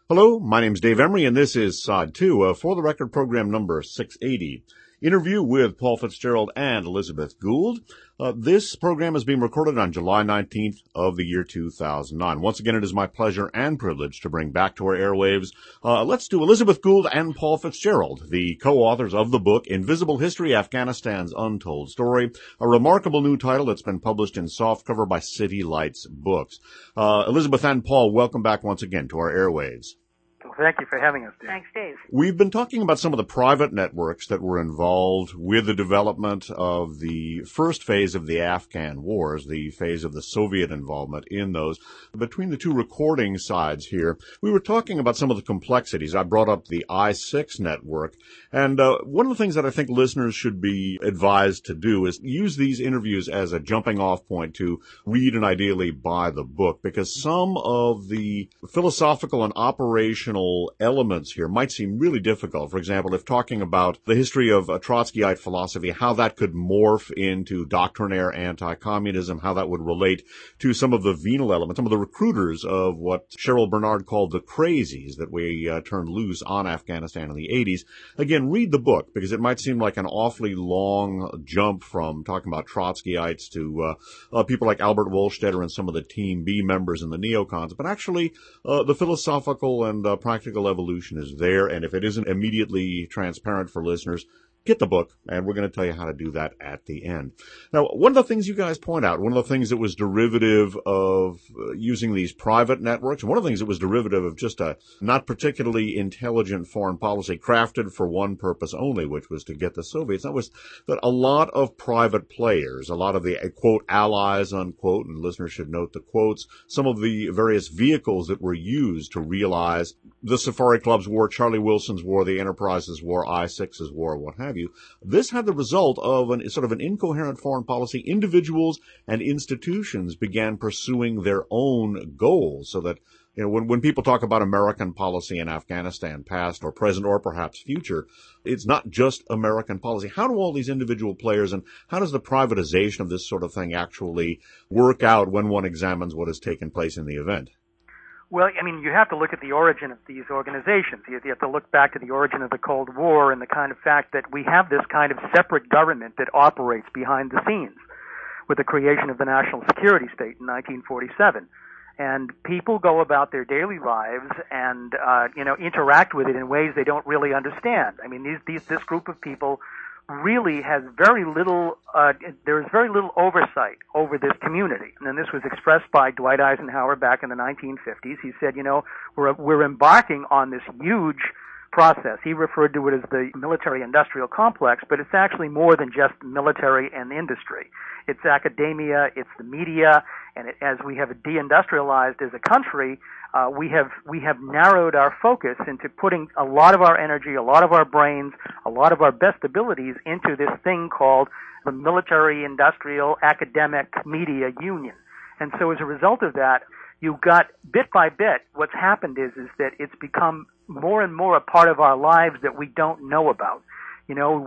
Hello, my name's Dave Emery, and this is SOD 2, For the Record program number 680. Interview with Paul Fitzgerald and Elizabeth Gould. This program is being recorded on July 19th of the year 2009. Once again, it is my pleasure and privilege to bring back to our airwaves, let's do Elizabeth Gould and Paul Fitzgerald, the co-authors of the book Invisible History, Afghanistan's Untold Story, a remarkable new title that's been published in softcover by City Lights Books. Elizabeth and Paul, welcome back once again to our airwaves. Well, thank you for having us, Dave. Thanks, Dave. We've been talking about some of the private networks that were involved with the development of the first phase of the Afghan wars, the phase of the Soviet involvement in those. Between the two recording sides here, we were talking about some of the complexities. I brought up the I-6 network, and one of the things that I think listeners should be advised to do is use these interviews as a jumping off point to read and ideally buy the book, because some of the philosophical and operational elements here might seem really difficult. For example, if talking about the history of a Trotskyite philosophy, how that could morph into doctrinaire anti-communism, how that would relate to some of the venal elements, some of the recruiters of what Cheryl Bernard called the crazies that we turned loose on Afghanistan in the 80s. Again, read the book, because it might seem like an awfully long jump from talking about Trotskyites to people like Albert Wohlstetter and some of the Team B members and the neocons, but actually the philosophical and practical evolution is there, and if it isn't immediately transparent for listeners, get the book, and we're going to tell you how to do that at the end. Now, one of the things you guys point out, one of the things that was derivative of using these private networks, and one of the things that was derivative of just a not particularly intelligent foreign policy crafted for one purpose only, which was to get the Soviets, that was that a lot of private players, a lot of the, quote, allies, unquote, and listeners should note the quotes, some of the various vehicles that were used to realize the Safari Club's war, Charlie Wilson's war, the Enterprise's war, I-6's war, what have you. This had the result of sort of an incoherent foreign policy. Individuals and institutions began pursuing their own goals, so that when people talk about American policy in Afghanistan, past or present or perhaps future, it's not just American policy. How do all these individual players and how does the privatization of this sort of thing actually work out when one examines what has taken place in the event? Well, I mean, you have to look at the origin of these organizations. You have to look back to the origin of the Cold War and the kind of fact that we have this kind of separate government that operates behind the scenes with the creation of the National Security State in 1947. And people go about their daily lives and, interact with it in ways they don't really understand. I mean, this group of people really has very little, there is very little oversight over this community. And this was expressed by Dwight Eisenhower back in the 1950s. He said, we're embarking on this huge process. He referred to it as the military-industrial complex, but it's actually more than just military and industry. It's academia, it's the media, and as we have deindustrialized as a country, we have narrowed our focus into putting a lot of our energy, a lot of our brains, a lot of our best abilities into this thing called the military-industrial academic media union. And so as a result of that, you got bit by bit, what's happened is that it's become more and more a part of our lives that we don't know about. People.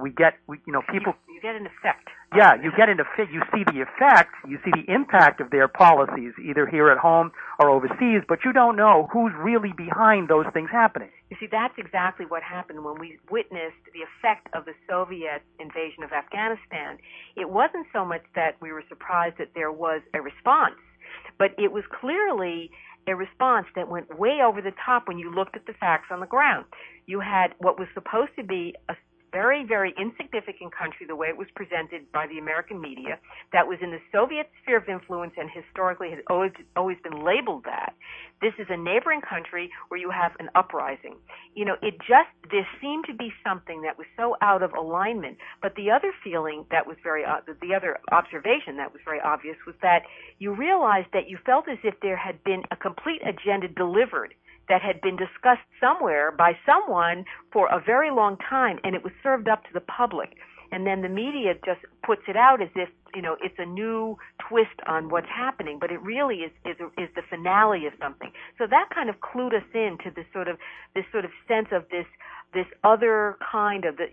You get an effect. Yeah, you get an effect. You see the effect. You see the impact of their policies, either here at home or overseas, but you don't know who's really behind those things happening. You see, that's exactly what happened when we witnessed the effect of the Soviet invasion of Afghanistan. It wasn't so much that we were surprised that there was a response, but it was clearly a response that went way over the top when you looked at the facts on the ground. You had what was supposed to be a very, very insignificant country, the way it was presented by the American media, that was in the Soviet sphere of influence and historically has always been labeled that. This is a neighboring country where you have an uprising. There seemed to be something that was so out of alignment. But the other feeling that was the other observation that was very obvious was that you realized that you felt as if there had been a complete agenda delivered that had been discussed somewhere by someone for a very long time, and it was served up to the public. And then the media just puts it out as if, it's a new twist on what's happening, but it really is the finale of something. So that kind of clued us into this sort of sense of this other kind of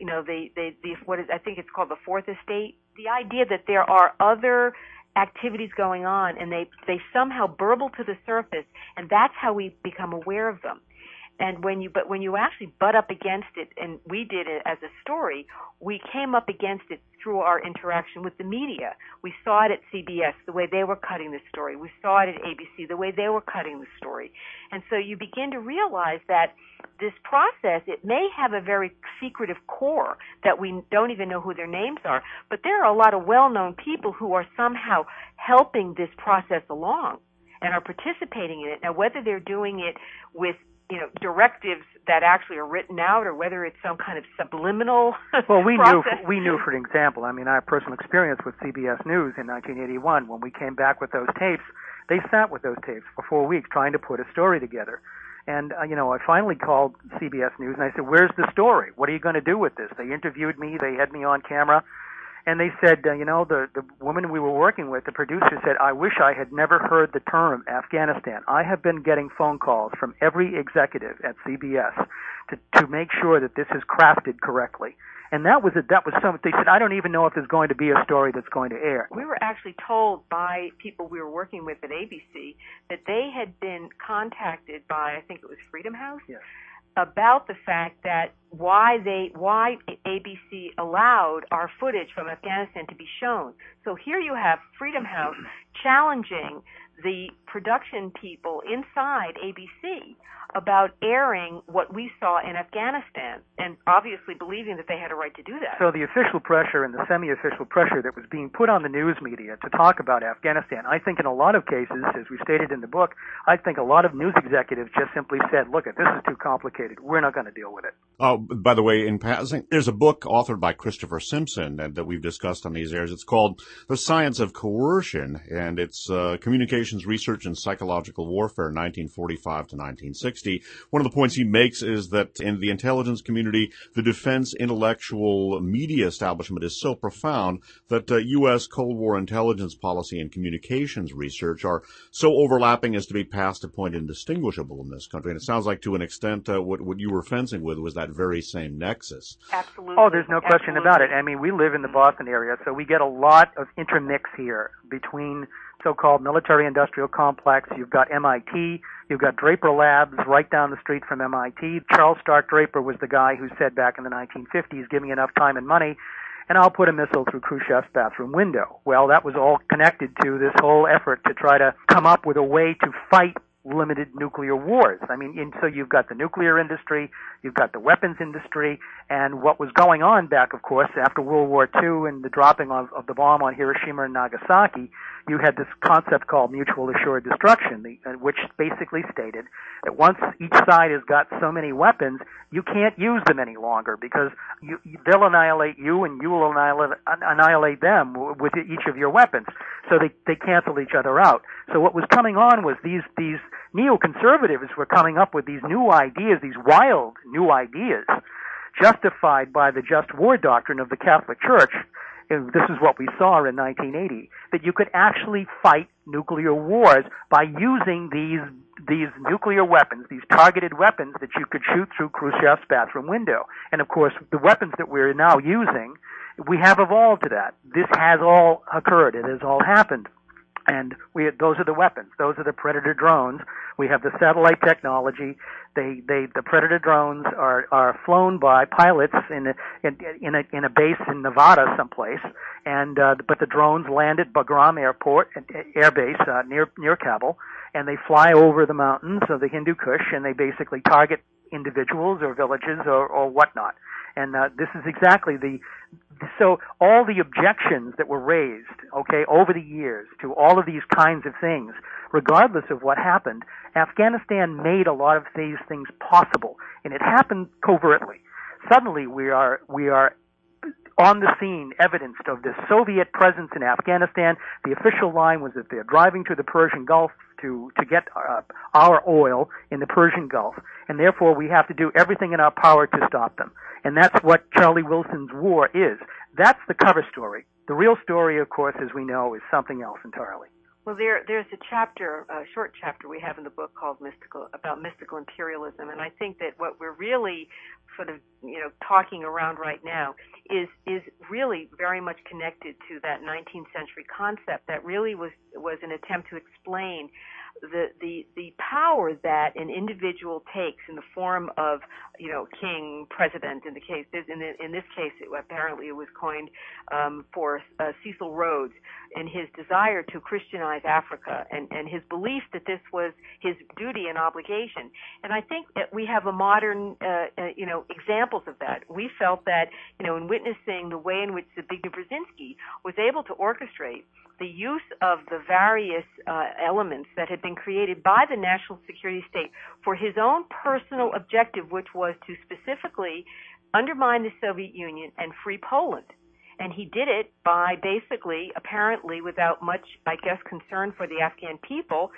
I think it's called the fourth estate, the idea that there are other activities going on, and they somehow burble to the surface, and that's how we become aware of them. But when you actually butt up against it, and we did it as a story, we came up against it through our interaction with the media. We saw it at CBS, the way they were cutting the story. We saw it at ABC, the way they were cutting the story. And so you begin to realize that this process, it may have a very secretive core that we don't even know who their names are, but there are a lot of well-known people who are somehow helping this process along and are participating in it. Now, whether they're doing it with directives that actually are written out, or whether it's some kind of subliminal well, process. we knew, for example, I have personal experience with CBS News in 1981. When we came back with those tapes, they sat with those tapes for 4 weeks trying to put a story together. And, I finally called CBS News and I said, where's the story? What are you going to do with this? They interviewed me. They had me on camera. And they said, the woman we were working with, the producer said, I wish I had never heard the term Afghanistan. I have been getting phone calls from every executive at CBS to make sure that this is crafted correctly. And that was something. They said, I don't even know if there's going to be a story that's going to air. We were actually told by people we were working with at ABC that they had been contacted by, I think it was Freedom House, yes, about the fact that why ABC allowed our footage from Afghanistan to be shown. So here you have Freedom House challenging the production people inside ABC about airing what we saw in Afghanistan, and obviously believing that they had a right to do that. So the official pressure and the semi-official pressure that was being put on the news media to talk about Afghanistan, I think in a lot of cases, as we stated in the book, I think a lot of news executives just simply said, look, this is too complicated. We're not going to deal with it. Oh, by the way, in passing, there's a book authored by Christopher Simpson that we've discussed on these airs. It's called The Science of Coercion, and it's Communications Research and Psychological Warfare, 1945 to 1960. One of the points he makes is that in the intelligence community, the defense intellectual media establishment is so profound that U.S. Cold War intelligence policy and communications research are so overlapping as to be past a point indistinguishable in this country. And it sounds like to an extent what you were fencing with was that very same nexus. Absolutely. Oh, there's no question about it. We live in the Boston area, so we get a lot of intermix here between so-called military-industrial complex. You've got MIT. You've got Draper Labs right down the street from MIT. Charles Stark Draper was the guy who said back in the 1950s, give me enough time and money, and I'll put a missile through Khrushchev's bathroom window. Well, that was all connected to this whole effort to try to come up with a way to fight limited nuclear wars. So you've got the nuclear industry, you've got the weapons industry, and what was going on back, of course, after World War II and the dropping of the bomb on Hiroshima and Nagasaki, you had this concept called mutual assured destruction, which basically stated that once each side has got so many weapons, you can't use them any longer because they'll annihilate you and you will annihilate them with each of your weapons. So they cancel each other out. So what was coming on was these neoconservatives were coming up with these new ideas, these wild new ideas, justified by the just war doctrine of the Catholic Church. And this is what we saw in 1980, that you could actually fight nuclear wars by using these nuclear weapons, these targeted weapons that you could shoot through Khrushchev's bathroom window. And of course, the weapons that we're now using, we have evolved to that. This has all occurred. It has all happened. And those are the weapons. Those are the Predator drones. We have the satellite technology. The Predator drones are flown by pilots in a base in Nevada someplace, but the drones land at Bagram Air Base near Kabul, and they fly over the mountains of the Hindu Kush, and they basically target individuals or villages or whatnot. And this is exactly so all the objections that were raised, over the years to all of these kinds of things, regardless of what happened, Afghanistan made a lot of these things possible, and it happened covertly. Suddenly we are on the scene, evidenced of this Soviet presence in Afghanistan. The official line was that they're driving to the Persian Gulf to get our oil in the Persian Gulf, and therefore we have to do everything in our power to stop them. And that's what Charlie Wilson's war is. That's the cover story. The real story, of course, as we know, is something else entirely. Well, there's a short chapter we have in the book called about mystical imperialism, and I think that what we're really sort of, talking around right now is really very much connected to that 19th century concept that really was an attempt to explain the power that an individual takes in the form of, king, president. In this case, apparently it was coined for Cecil Rhodes, and his desire to Christianize Africa, and his belief that this was his duty and obligation. And I think that we have a modern, examples of that. We felt that, in witnessing the way in which Zbigniew Brzezinski was able to orchestrate the use of the various elements that had been created by the national security state for his own personal objective, which was to specifically undermine the Soviet Union and free Poland. And he did it by basically, apparently without much, concern for the Afghan people,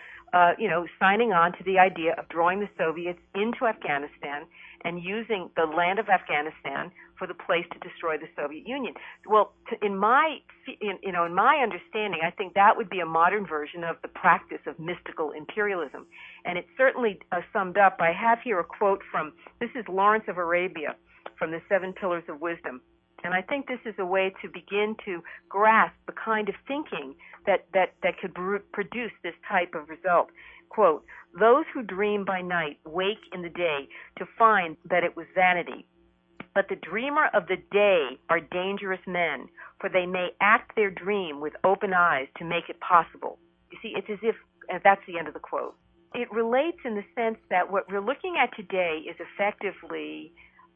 signing on to the idea of drawing the Soviets into Afghanistan and using the land of Afghanistan for the place to destroy the Soviet Union. Well, in my understanding, I think that would be a modern version of the practice of mystical imperialism. And it's certainly summed up. I have here a quote this is Lawrence of Arabia from the Seven Pillars of Wisdom. And I think this is a way to begin to grasp the kind of thinking that could produce this type of result. Quote, "Those who dream by night wake in the day to find that it was vanity. But the dreamer of the day are dangerous men, for they may act their dream with open eyes to make it possible." You see, it's as if, that's the end of the quote. It relates in the sense that what we're looking at today is effectively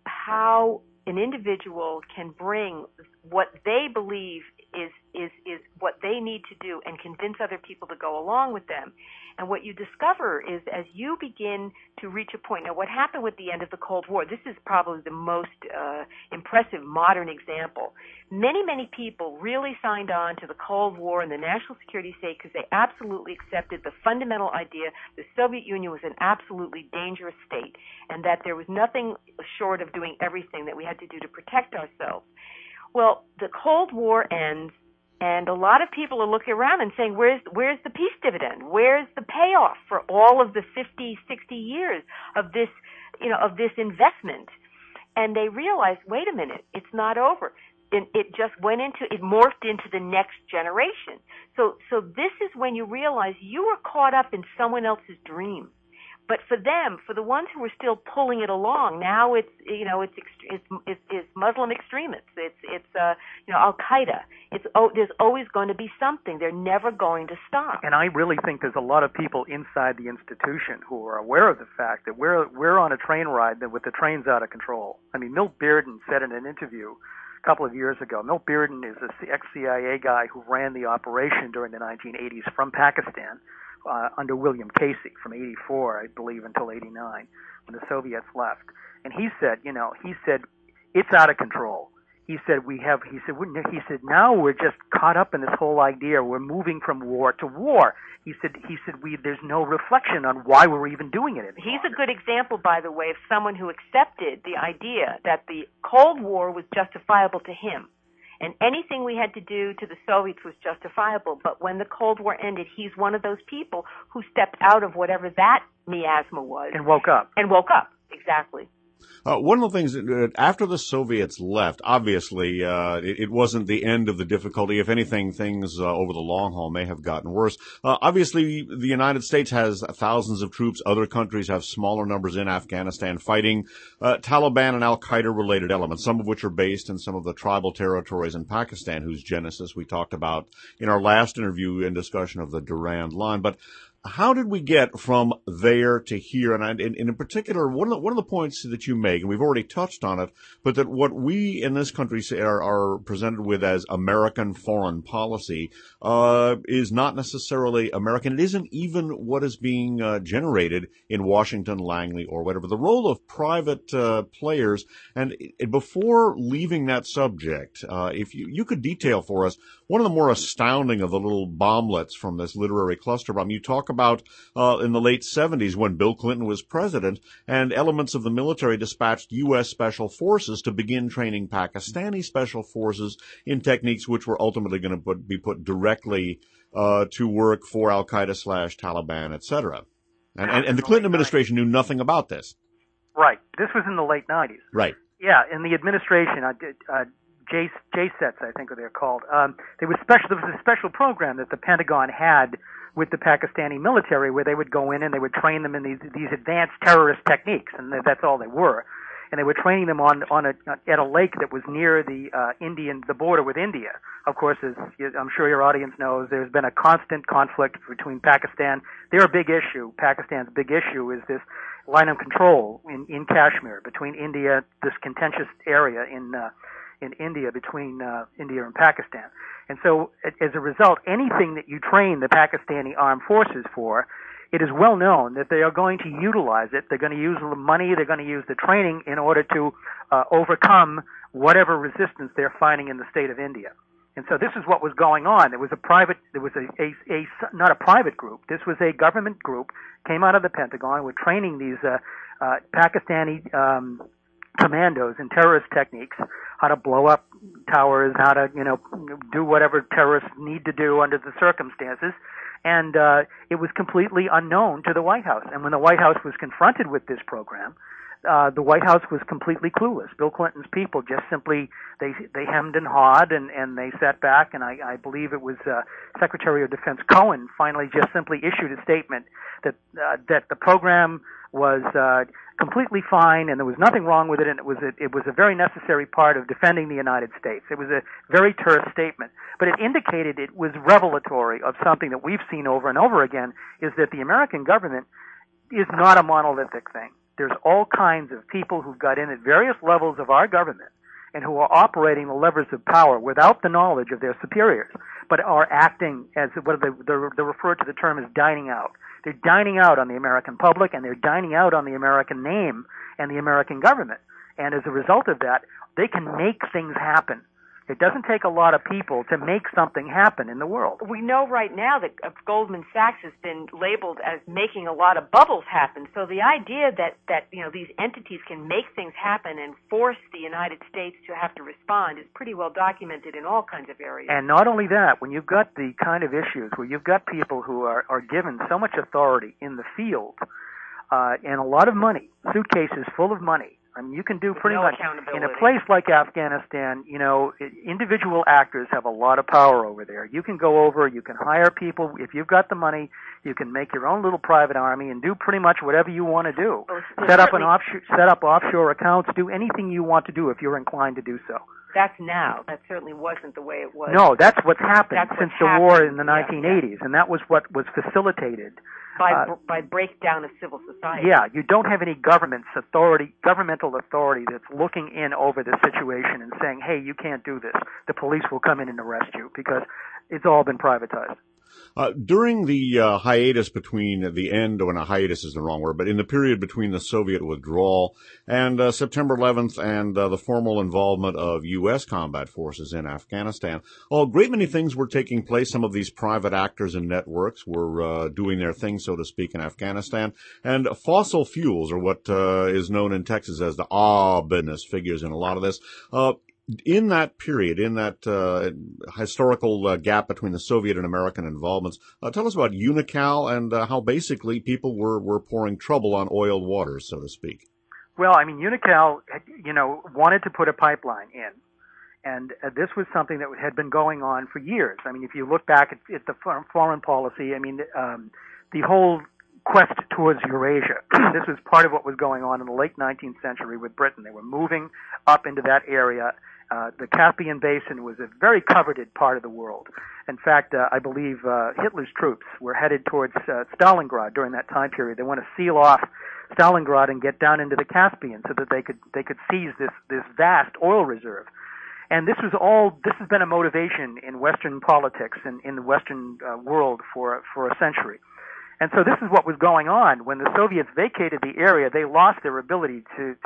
how an individual can bring what they believe is what they need to do and convince other people to go along with them. And what you discover is as you begin to reach a point, now what happened with the end of the Cold War, this is probably the most impressive modern example. Many people really signed on to the Cold War and the national security state because they absolutely accepted the fundamental idea the Soviet Union was an absolutely dangerous state and that there was nothing short of doing everything that we had to do to protect ourselves. Well, the Cold War ends, and a lot of people are looking around and saying, where's the peace dividend? Where's the payoff for all of the 50, 60 years of this, of this investment? And they realize, wait a minute, it's not over. It just morphed into the next generation. So this is when you realize you were caught up in someone else's dream. But for them, for the ones who were still pulling it along, now it's Muslim extremists. It's Al Qaeda. There's always going to be something. They're never going to stop. And I really think there's a lot of people inside the institution who are aware of the fact that we're on a train ride with the train's out of control. I mean, Milt Bearden said in an interview a couple of years ago. Milt Bearden is an ex-CIA guy who ran the operation during the 1980s from Pakistan. Under William Casey from 84, I believe, until 89, when the Soviets left. And he said, it's out of control. He said, now we're just caught up in this whole idea. We're moving from war to war. He said, there's no reflection on why we're even doing it anymore. He's a good example, by the way, of someone who accepted the idea that the Cold War was justifiable to him. And anything we had to do to the Soviets was justifiable. But when the Cold War ended, he's one of those people who stepped out of whatever that miasma was. And woke up. Exactly. One of the things that after the Soviets left, obviously, it wasn't the end of the difficulty. If anything, things over the long haul may have gotten worse. Obviously, the United States has thousands of troops. Other countries have smaller numbers in Afghanistan fighting Taliban and Al-Qaeda related elements, some of which are based in some of the tribal territories in Pakistan, whose genesis we talked about in our last interview and discussion of the Durand Line. But how did we get from there to here? And in particular, one of the points that you make, and we've already touched on it, but that what we in this country are presented with as American foreign policy is not necessarily American. It isn't even what is being generated in Washington, Langley, or whatever. The role of private players, and before leaving that subject, if you could detail for us one of the more astounding of the little bomblets from this literary cluster bomb. You talk about in the late 70s when Bill Clinton was president, and elements of the military dispatched U.S. Special Forces to begin training Pakistani Special Forces in techniques which were ultimately going to be put directly to work for Al-Qaeda / Taliban, etc. And the Clinton administration knew nothing about this. Right. This was in the late 90s. Right. Yeah, in the administration, JSETs, I think they're called. There was a special program that the Pentagon had with the Pakistani military, where they would go in and they would train them in these advanced terrorist techniques, and that's all they were. And they were training them at a lake that was near the border with India. Of course, as I'm sure your audience knows, there's been a constant conflict between Pakistan. Pakistan's big issue is this line of control in Kashmir between India, this contentious area in India between India and Pakistan. And so, as a result, anything that you train the Pakistani armed forces for, it is well known that they are going to utilize it. They're going to use the money, they're going to use the training in order to overcome whatever resistance they're finding in the state of India. And so this is what was going on. There was not a private group. This was a government group, came out of the Pentagon, were training these Pakistani commandos in terrorist techniques, how to blow up towers, how to, do whatever terrorists need to do under the circumstances. And it was completely unknown to the White House. And when the White House was confronted with this program, the White House was completely clueless. Bill Clinton's people just simply, they hemmed and hawed, and they sat back, and I believe it was Secretary of Defense Cohen finally just simply issued a statement that the program was completely fine, and there was nothing wrong with it, and it was a very necessary part of defending the United States. It was a very terse statement, but it indicated it was revelatory of something that we've seen over and over again, is that the American government is not a monolithic thing. There's all kinds of people who've got in at various levels of our government and who are operating the levers of power without the knowledge of their superiors, but are acting as what they're referred to the term as dining out. They're dining out on the American public, and they're dining out on the American name and the American government. And as a result of that, they can make things happen. It doesn't take a lot of people to make something happen in the world. We know right now that Goldman Sachs has been labeled as making a lot of bubbles happen. So the idea that these entities can make things happen and force the United States to have to respond is pretty well documented in all kinds of areas. And not only that, when you've got the kind of issues where you've got people who are given so much authority in the field and a lot of money, suitcases full of money, I mean, you can do pretty much in a place like Afghanistan. Individual actors have a lot of power over there. You can go over, you can hire people. If you've got the money, you can make your own little private army and do pretty much whatever you want to do. Set up offshore accounts. Do anything you want to do if you're inclined to do so. That's now. That certainly wasn't the way it was. No, that's what's happened since the war in the 1980s, and that was what was facilitated by breakdown of civil society. Yeah, you don't have any governmental authority that's looking in over the situation and saying, hey, you can't do this. The police will come in and arrest you, because it's all been privatized. During the hiatus between the end, when a hiatus is the wrong word, but in the period between the Soviet withdrawal and September 11th and the formal involvement of U.S. combat forces in Afghanistan, a great many things were taking place. Some of these private actors and networks were doing their thing, so to speak, in Afghanistan. And fossil fuels, or what is known in Texas as the business, figures in a lot of this. In that period, in that historical gap between the Soviet and American involvements, tell us about Unocal and how basically people were pouring trouble on oiled waters, so to speak. Well, I mean, Unocal, wanted to put a pipeline in, and this was something that had been going on for years. I mean, if you look back at the foreign policy, I mean, the whole quest towards Eurasia. This was part of what was going on in the late 19th century with Britain. They were moving up into that area. The Caspian Basin was a very coveted part of the world. In fact, I believe Hitler's troops were headed towards Stalingrad during that time period. They want to seal off Stalingrad and get down into the Caspian so that they could seize this vast oil reserve. And this has been a motivation in Western politics and in the Western world for a century. And so this is what was going on. When the Soviets vacated the area, they lost their ability to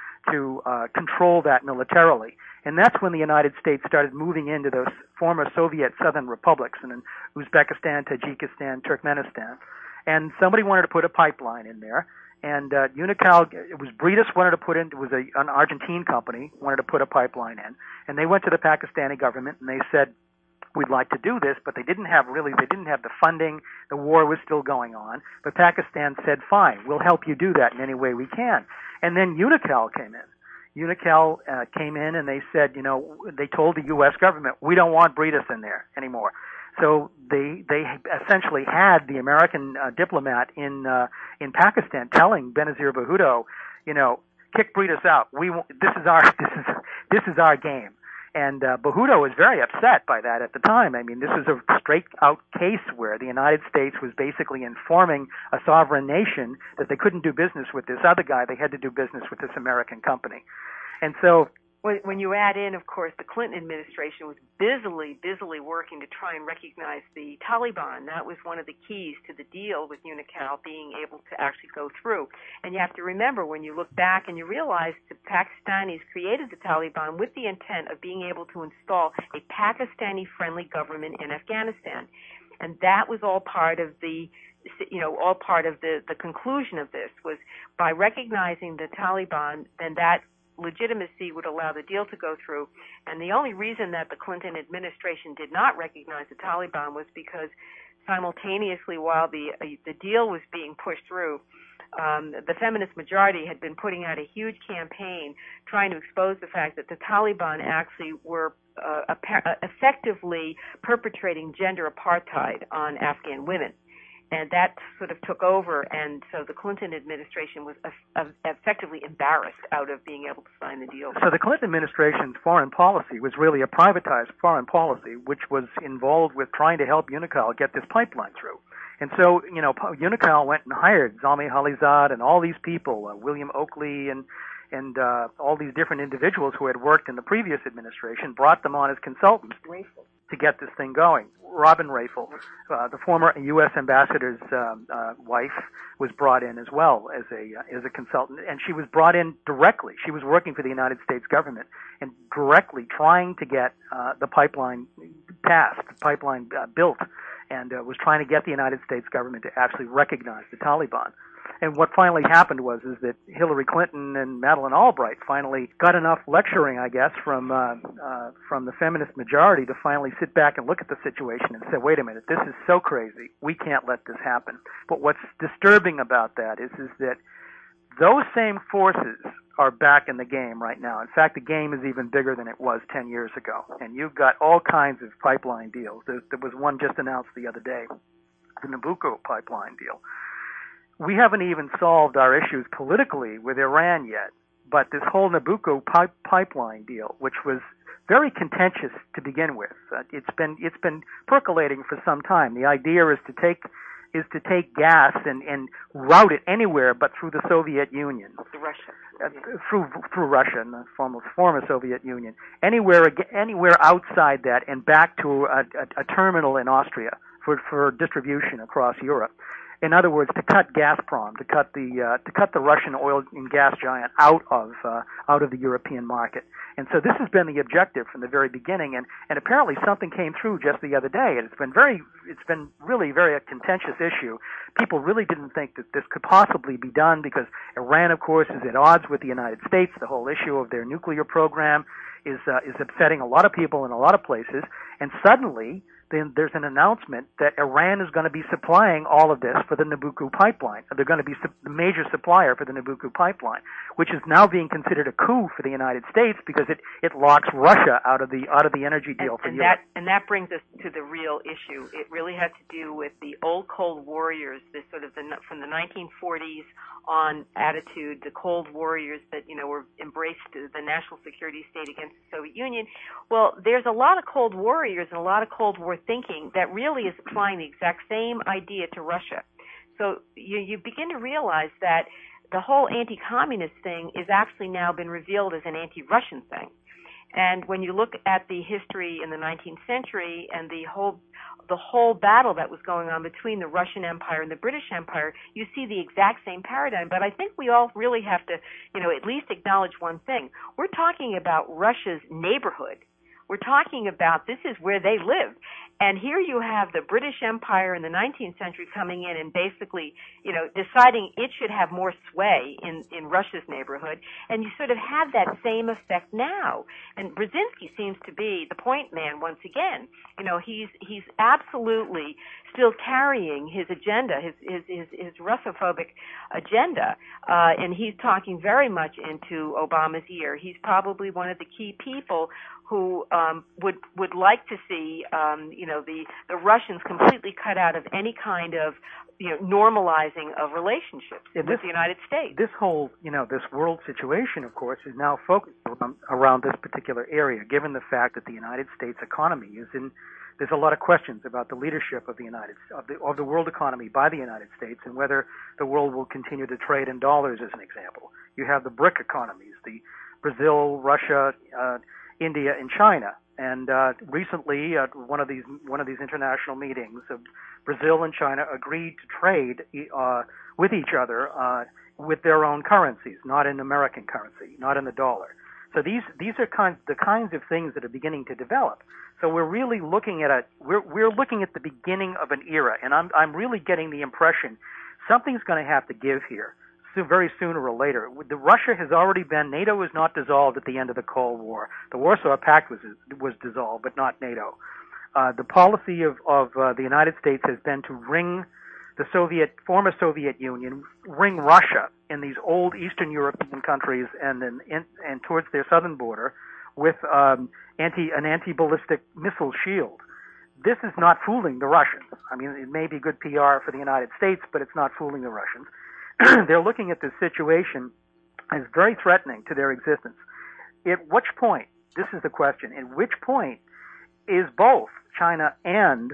control that militarily. And that's when the United States started moving into those former Soviet southern republics, and in Uzbekistan, Tajikistan, Turkmenistan. And somebody wanted to put a pipeline in there. And Unocal, it was Bridas wanted to put in, it was an Argentine company, wanted to put a pipeline in. And they went to the Pakistani government and they said, we'd like to do this, but they didn't have the funding. The war was still going on. But Pakistan said, fine, we'll help you do that in any way we can. And then Unocal came in. Unocal came in and they said, they told the U.S. government, we don't want Bridas in there anymore. So they essentially had the American diplomat in Pakistan telling Benazir Bhutto, kick British out. This is our game. And Bhutto was very upset by that at the time. I mean, this was a straight-out case where the United States was basically informing a sovereign nation that they couldn't do business with this other guy. They had to do business with this American company. And so when you add in, of course, the Clinton administration was busily working to try and recognize the Taliban. That was one of the keys to the deal with UNICAL being able to actually go through. And you have to remember, when you look back and you realize the Pakistanis created the Taliban with the intent of being able to install a Pakistani-friendly government in Afghanistan. And that was all part of the conclusion of this, was by recognizing the Taliban, then that legitimacy would allow the deal to go through. And the only reason that the Clinton administration did not recognize the Taliban was because simultaneously, while the deal was being pushed through, the feminist majority had been putting out a huge campaign trying to expose the fact that the Taliban actually were effectively perpetrating gender apartheid on Afghan women. And that sort of took over, and so the Clinton administration was effectively embarrassed out of being able to sign the deal. So the Clinton administration's foreign policy was really a privatized foreign policy, which was involved with trying to help UNICAL get this pipeline through. And so, UNICAL went and hired Zalmay Khalilzad and all these people, William Oakley and all these different individuals who had worked in the previous administration, brought them on as consultants to get this thing going. Robin Rafel, the former U.S. ambassador's wife, was brought in as well as a consultant, and she was brought in directly. She was working for the United States government and directly trying to get the pipeline passed, the pipeline built, and was trying to get the United States government to actually recognize the Taliban. And what finally happened was that Hillary Clinton and Madeleine Albright finally got enough lecturing, I guess, from the feminist majority to finally sit back and look at the situation and say, wait a minute, this is so crazy. We can't let this happen. But what's disturbing about that is that those same forces are back in the game right now. In fact, the game is even bigger than it was 10 years ago. And you've got all kinds of pipeline deals. There was one just announced the other day, the Nabucco pipeline deal. We haven't even solved our issues politically with Iran yet, but this whole Nabucco pipeline deal, which was very contentious to begin with, it's been percolating for some time. The idea is to take gas and route it anywhere but through the Soviet Union, through Russia, in the former Soviet Union, anywhere outside that and back to a terminal in Austria for distribution across Europe. In other words, to cut Gazprom, to cut the Russian oil and gas giant out of the European market. And so this has been the objective from the very beginning, and apparently something came through just the other day, and it's been really very a contentious issue. People really didn't think that this could possibly be done because Iran, of course, is at odds with the United States. The whole issue of their nuclear program is upsetting a lot of people in a lot of places, and suddenly then there's an announcement that Iran is going to be supplying all of this for the Nabucco pipeline. They're going to be the major supplier for the Nabucco pipeline, which is now being considered a coup for the United States because it locks Russia out of the energy deal for Europe. That brings us to the real issue. It really has to do with the old Cold Warriors, this sort of from the 1940s on attitude, the Cold Warriors that were embraced the national security state against the Soviet Union. Well, there's a lot of Cold Warriors and a lot of Cold War thinking that really is applying the exact same idea to Russia. So you begin to realize that the whole anti-communist thing is actually now been revealed as an anti-Russian thing. And when you look at the history in the 19th century and the whole battle that was going on between the Russian Empire and the British Empire, you see the exact same paradigm. But I think we all really have to, at least acknowledge one thing. We're talking about Russia's neighborhood. We're talking about this is where they live. And here you have the British Empire in the 19th century coming in and basically, deciding it should have more sway in Russia's neighborhood. And you sort of have that same effect now. And Brzezinski seems to be the point man once again. He's absolutely still carrying his agenda, his Russophobic agenda, and he's talking very much into Obama's ear. He's probably one of the key people who would like to see the Russians completely cut out of any kind of normalizing of relationships with the United States. This whole this world situation, of course, is now focused around this particular area, given the fact that the United States economy is in. There's a lot of questions about the leadership of the world economy by the United States and whether the world will continue to trade in dollars, as an example. You have the BRIC economies, the Brazil, Russia, India, and China. And recently, one of these international meetings, Brazil and China agreed to trade with each other with their own currencies, not in American currency, not in the dollar. So these are the kinds of things that are beginning to develop. So we're really looking at we're looking at the beginning of an era, and I'm really getting the impression something's going to have to give here. So very sooner or later. Russia has already been, NATO was not dissolved at the end of the Cold War. The Warsaw Pact was dissolved, but not NATO. The policy of the United States has been to ring the former Soviet Union, ring Russia in these old Eastern European countries and towards their southern border with an anti-ballistic missile shield. This is not fooling the Russians. I mean, it may be good PR for the United States, but it's not fooling the Russians. They're looking at this situation as very threatening to their existence. At which point, this is the question, at which point is both China and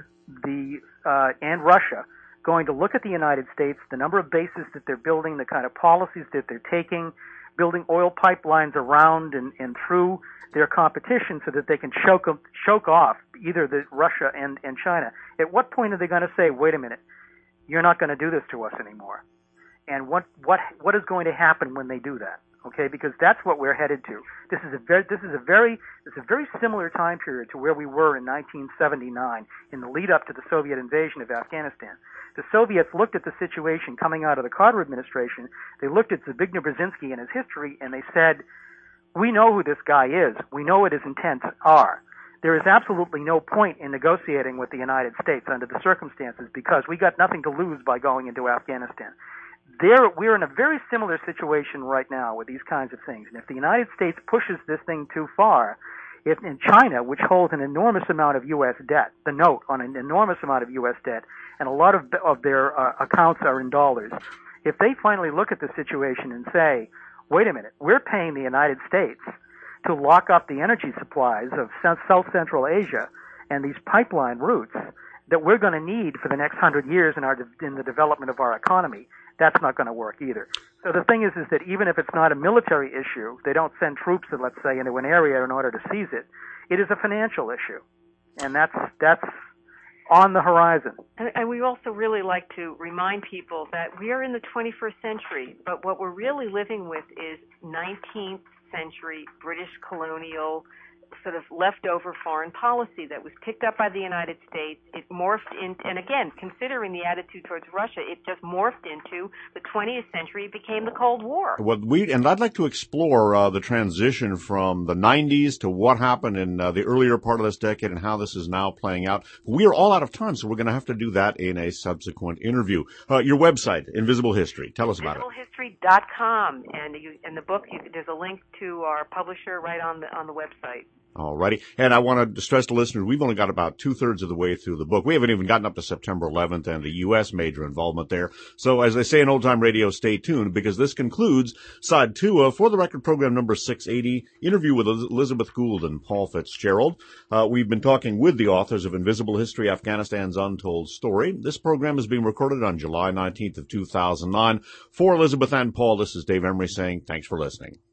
Russia going to look at the United States, the number of bases that they're building, the kind of policies that they're taking, building oil pipelines around and through their competition so that they can choke off either Russia and China. At what point are they going to say, wait a minute, you're not going to do this to us anymore? And what is going to happen when they do that? Okay, because that's what we're headed to. This is a very similar time period to where we were in 1979 in the lead up to the Soviet invasion of Afghanistan. The Soviets looked at the situation coming out of the Carter administration. They looked at Zbigniew Brzezinski and his history, and they said, we know who this guy is. We know what his intents are. There is absolutely no point in negotiating with the United States under the circumstances because we got nothing to lose by going into Afghanistan. We're in a very similar situation right now with these kinds of things. And if the United States pushes this thing too far, if in China, which holds an enormous amount of U.S. debt, the note on an enormous amount of U.S. debt, and a lot of their accounts are in dollars, if they finally look at the situation and say, wait a minute, we're paying the United States to lock up the energy supplies of South Central Asia and these pipeline routes that we're going to need for the next 100 years in the development of our economy, that's not going to work either. So the thing is that even if it's not a military issue, they don't send troops, let's say, into an area in order to seize it. It is a financial issue, and that's on the horizon. And we also really like to remind people that we are in the 21st century, but what we're really living with is 19th century British colonial sort of leftover foreign policy that was picked up by the United States. It morphed in, and again, considering the attitude towards Russia, it just morphed into the 20th century. It became the Cold War. Well, and I'd like to explore the transition from the 90s to what happened in the earlier part of this decade and how this is now playing out. We are all out of time, so we're going to have to do that in a subsequent interview. Your website, Invisible History. Tell us about it. InvisibleHistory.com, and in the book, there's a link to our publisher right on the website. All righty. And I want to stress to listeners, we've only got about 2/3 of the way through the book. We haven't even gotten up to September 11th and the U.S. major involvement there. So as they say in old time radio, stay tuned because this concludes side 2 of For the Record program number 680, interview with Elizabeth Gould and Paul Fitzgerald. We've been talking with the authors of Invisible History, Afghanistan's Untold Story. This program is being recorded on July 19th of 2009. For Elizabeth and Paul, this is Dave Emery saying thanks for listening.